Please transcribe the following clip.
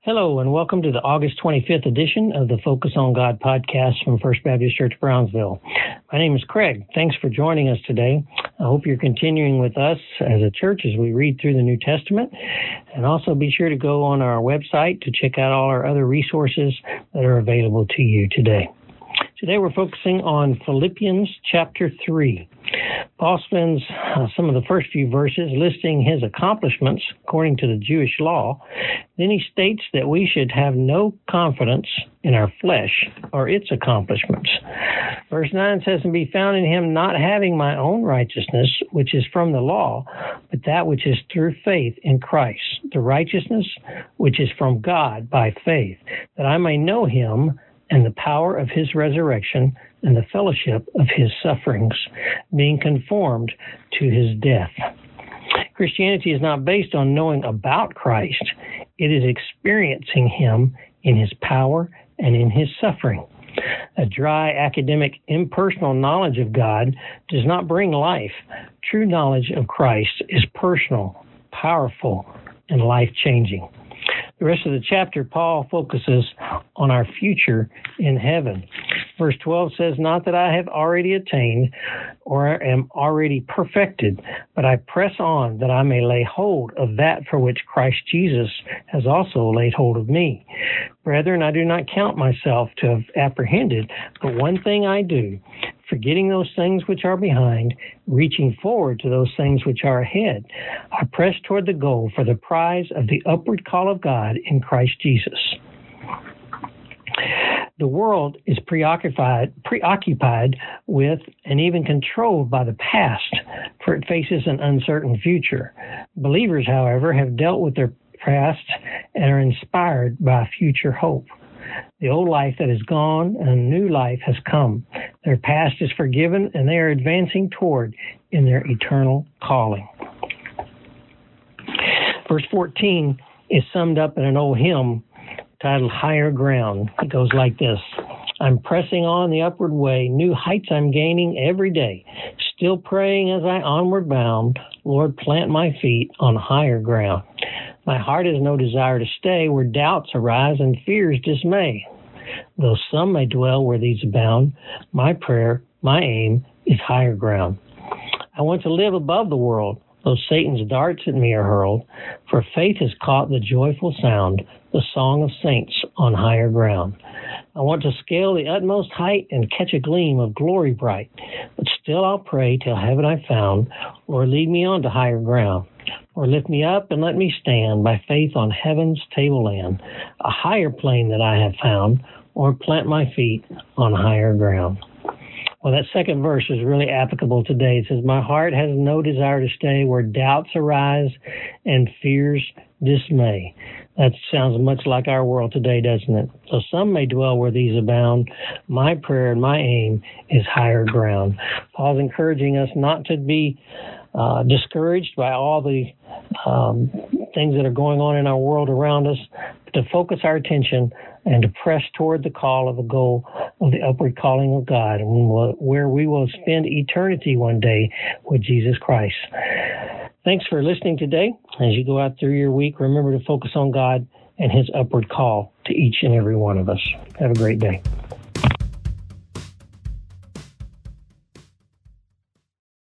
Hello, and welcome to the August 25th edition of the Focus on God podcast from First Baptist Church, Brownsville. My name is Craig. Thanks for joining us today. I hope you're continuing with us as a church as we read through the New Testament. And also be sure to go on our website to check out all our other resources that are available to you today. Today we're focusing on Philippians chapter 3. Paul spends some of the first few verses listing his accomplishments according to the Jewish law. Then he states that we should have no confidence in our flesh or its accomplishments. Verse 9 says, "And be found in him, not having my own righteousness, which is from the law, but that which is through faith in Christ, the righteousness which is from God by faith, that I may know him and the power of his resurrection and the fellowship of his sufferings, being conformed to his death." Christianity is not based on knowing about Christ. It is experiencing him in his power and in his suffering. A dry, academic, impersonal knowledge of God does not bring life. True knowledge of Christ is personal, powerful, and life-changing. The rest of the chapter, Paul focuses on our future in heaven. Verse 12 says, "Not that I have already attained or am already perfected, but I press on that I may lay hold of that for which Christ Jesus has also laid hold of me. Brethren, I do not count myself to have apprehended, but one thing I do, forgetting those things which are behind, reaching forward to those things which are ahead, I press toward the goal for the prize of the upward call of God in Christ Jesus." The world is preoccupied with and even controlled by the past, for it faces an uncertain future. Believers, however, have dealt with their past and are inspired by future hope. The old life that is gone and a new life has come. Their past is forgiven and they are advancing toward in their eternal calling. Verse 14 is summed up in an old hymn titled "Higher Ground." It goes like this: "I'm pressing on the upward way, new heights I'm gaining every day, still praying as I onward bound, Lord, plant my feet on higher ground. My heart has no desire to stay where doubts arise and fears dismay. Though some may dwell where these abound, my prayer, my aim is higher ground. I want to live above the world, though Satan's darts at me are hurled, for faith has caught the joyful sound, the song of saints on higher ground. I want to scale the utmost height and catch a gleam of glory bright, but still I'll pray till heaven I've found, Lord, lead me on to higher ground. Or lift me up and let me stand by faith on heaven's tableland, a higher plane that I have found, or plant my feet on higher ground." Well, that second verse is really applicable today. It says, "My heart has no desire to stay where doubts arise and fears dismay." That sounds much like our world today, doesn't it? "So some may dwell where these abound. My prayer and my aim is higher ground." Paul's encouraging us not to be discouraged by all the things that are going on in our world around us, but to focus our attention and to press toward the call of the goal of the upward calling of God, where we will spend eternity one day with Jesus Christ. Thanks for listening today. As you go out through your week, remember to focus on God and his upward call to each and every one of us. Have a great day.